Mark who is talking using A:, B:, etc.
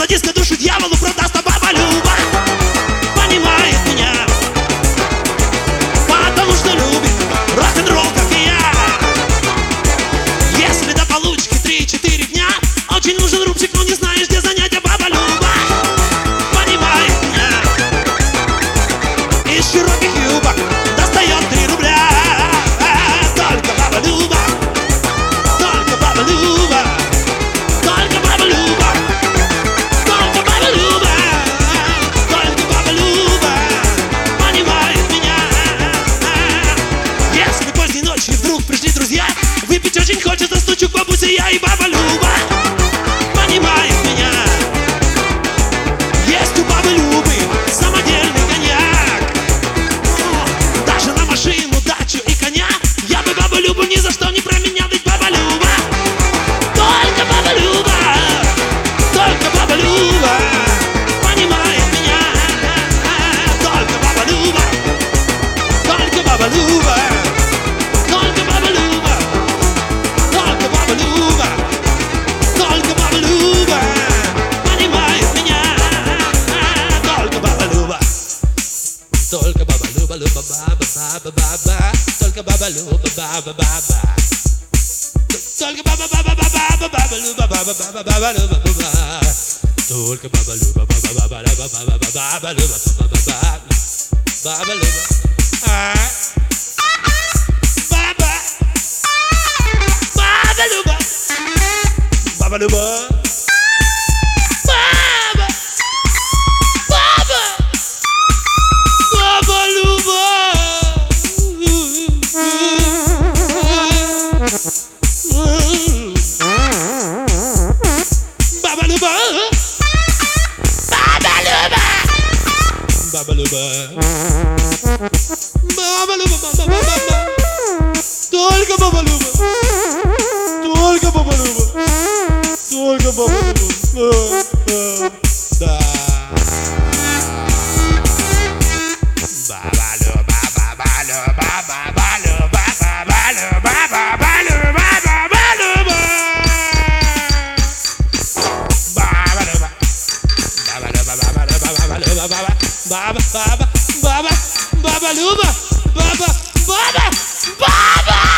A: диско душу дьяволу продаст, а баба Люба понимает меня, потому что любит рок-н-ролл, как и я. Если до получки 3-4 дня, очень нужен рубчик, но не знаешь, где занять, а баба Люба понимает меня. Из широких юбок достает 3 рубля. Только баба Люба, только баба Люба, только баба Люба, только баба Люба, только баба Люба понимает меня. Если поздней ночью вдруг пришли друзья, выпить очень хочется, стучу к бабусе я, и баба Люба понимает меня. Есть у бабы Любы самодельный коньяк, даже на машину, дачу и коня я бы бабу Любу ни за что не променял, ведь баба Люба, только баба Люба, только баба Люба понимает меня. Только баба Люба, только баба Люба, только баба Люба, только баба Люба, только баба Люба понимает меня. Только баба Люба, только баба Люба, Люба, баба, баба, баба, только баба Люба, баба, баба, только баба, баба, баба, баба Люба, баба, баба, баба Люба, баба, только баба Люба, баба, баба, баба, баба, баба Люба, баба, баба, баба Люба, баба, баба Люба, баба Люба. Baba Luba, Baba Luba, Baba Luba, Baba Luba, только Baba Luba, только Baba Luba, только Baba Luba, да. Baba Luba, Baba Luba, Baba Luba, Baba Luba, Baba Luba, Baba Luba, Baba Luba, Baba Luba, Baba Luba, Baba Luba, Baba, Baba, Baba, Baba, Baba Luba, Baba, Baba, Baba.